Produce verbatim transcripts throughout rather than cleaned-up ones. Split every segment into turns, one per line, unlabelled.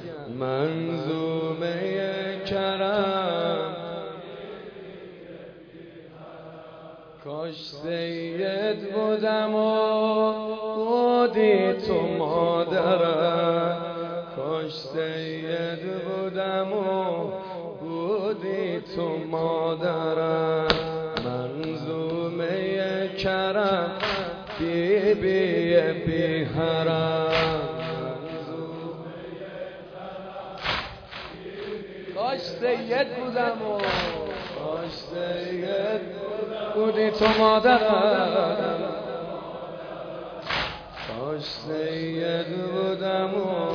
منظومه کرم کاش سید بودم و بودی تو مادرم، کاش سید بودم و بودی تو مادرم. منظومه کرم بی بی بی حرم، کاش سید بودم و کاش سید بودی تو مادرم، کاش سید بودم و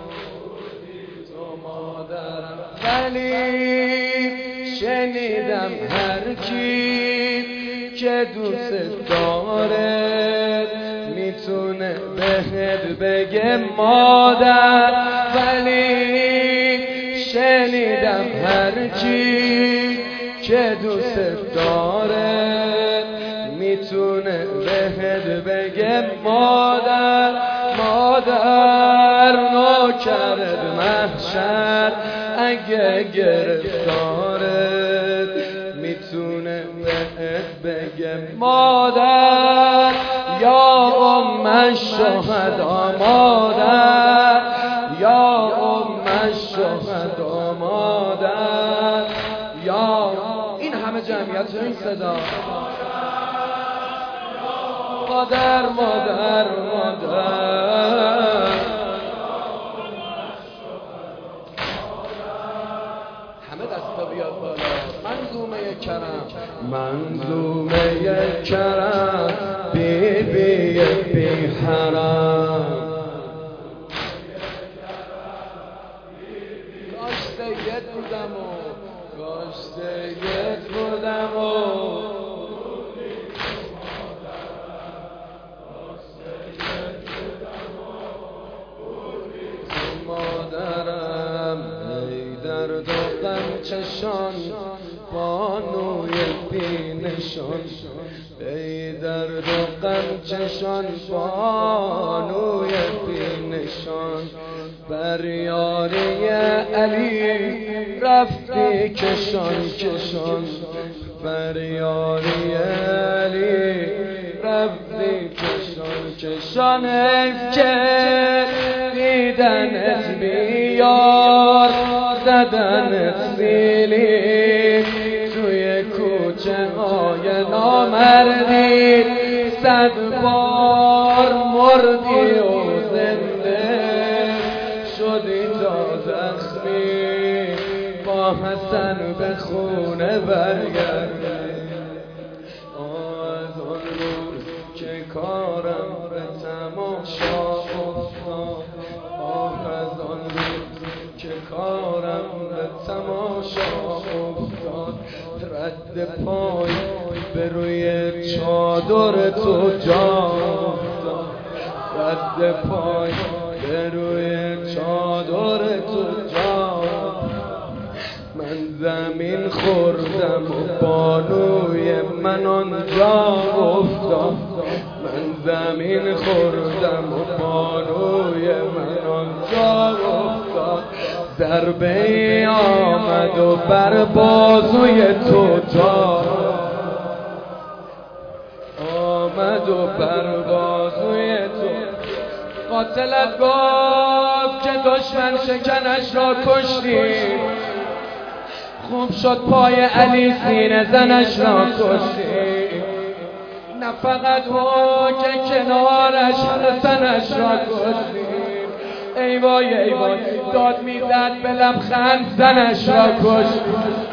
تو مادرم. ولی شنیدم هر کی که دوست داره میتونه بهت بگه مادر. ولی شنیدم هر کی که دوست داره میتونه بهت بگه مادر. مادر نوکرت محشر اگه گرفتارت میتونه بهت بگه مادر. یا ام الشهدا مادر، یا ام الشهدا مادر، یا این همه جمعیت این صدا مادر مادر مادر. همه دستا بیاد بالا. منظومه کرم، منظومه کرم بی بی بی حرم. کاش سید بودم و کاش سید بودم و مادرم. ای درد و غم چشان بانوی بی نشان، ای درد و غم چشان بانوی بی نشان. بر یاری علی رفتی کشان کشان، بر یاری علی رفتی کشان کشان. حیف که دیدنت بیار زدنت سیلی توی کوچه های نامردی. صد بار مردی و زنده شدی تا زخمی با حسن به خونه برگردی. از آن روز که کارم به تماشا افتاد، از آن روز که کارم به تماشا افتاد، رد پای به روی چادر تو جا افتاد، رد پای به روی چادر تو جا. من زمین خوردم و بانوی من آنجا افتاد، من زمین خوردم و بانوی من آنجا افتاد. ضربه ای آمد و بر بازوی تو جا آمد و بر بازوی تو. قاتلت گفت که دشمن شکنش را کشتی، خوب شد پای علی سینه زنش را کشتی. نه فقط او که کنارش حسنش را کشتی. ای وای ای وای داد میزد به لبخند زنش را کشتی.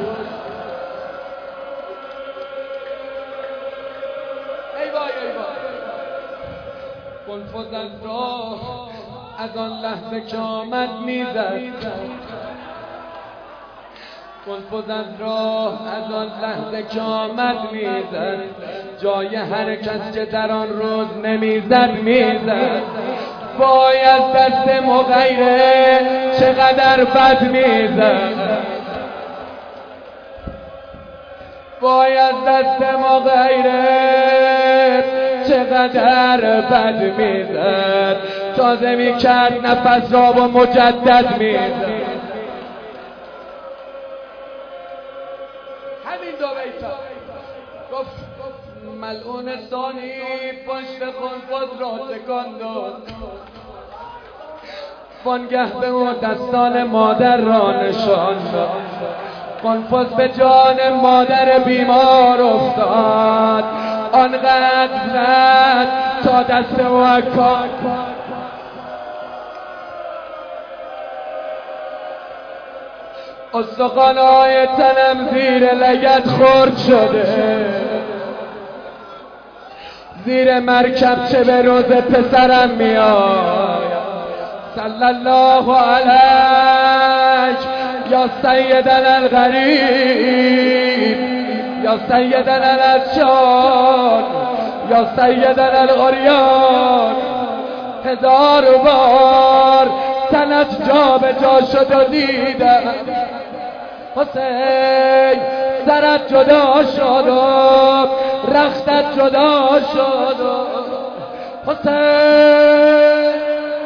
ای وای ای وای قلفز از راه از آن لحظه که آمد میزد، قلفز از راه از آن لحظه که آمد میزد. جای هر کس که در آن روز نمیزد میزد. وای از دست مغیره چقدر بد میزد، وای از دست مغیره چقدر بد میزد. تازه می کرد نفس را و مجدد می زد. همین دو بیتا گفت ملعون ثانی پشت خنفذ را تکان داد، وانگه به او دستان مادر را نشان داد. خنفذ به جان مادر بیمار افتاد، آنقدر زد تا دست او اکان. استخوان‌های تنم زیر لگد خرد شده، زیر مرکب چه به روز پسرم میاد. صلی الله علیک یا سیدنا الغریب، یا سیدنا العطشان، یا سیدنا العریان. هزار بار تنت جا به جا شد و دیدم حسین سرت جدا شد و رختت جدا شد و حسین.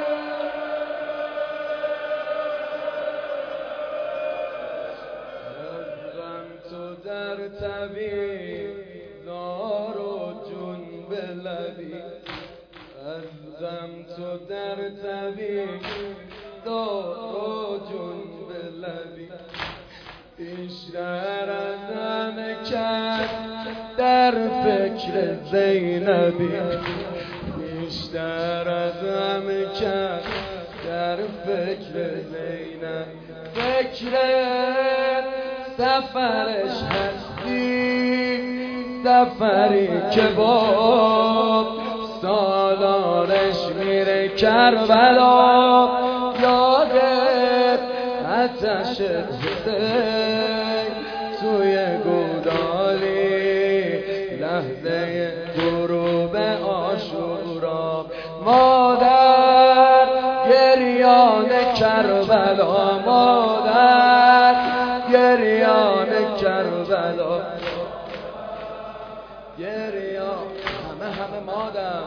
در طبیب زار و جون به لبی، از غم تو در طبیب زار و جون به لبی. بیشتر از همه کس در فکر زینبی، بیشتر از همه کس در فکر زینب. فکر سفرش هستی، سفری که با سالارش میره کربلا. یاد آتش حسین توی گودالی، لحظه غروب عاشورا. مادر گریان کربلا، مادر گریان کربلا، گریان همه همه مادر.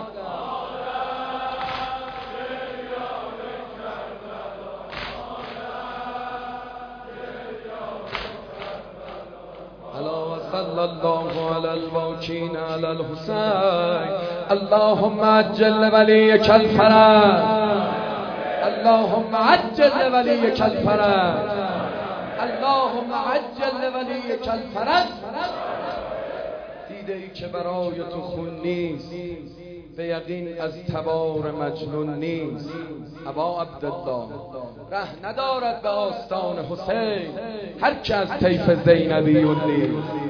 صلی الله علی الباکین علی الحسین. اللهم عجل ولیک الفرج، اللهم عجل ولیک الفرج، اللهم عجل ولیک الفرج. دیده ای که برای تو خون نیست، به یقین از تبار مجنون نیست. ابا عبدالله ره ندارد به آستان حسین هر که از طیف زینبیون نیست.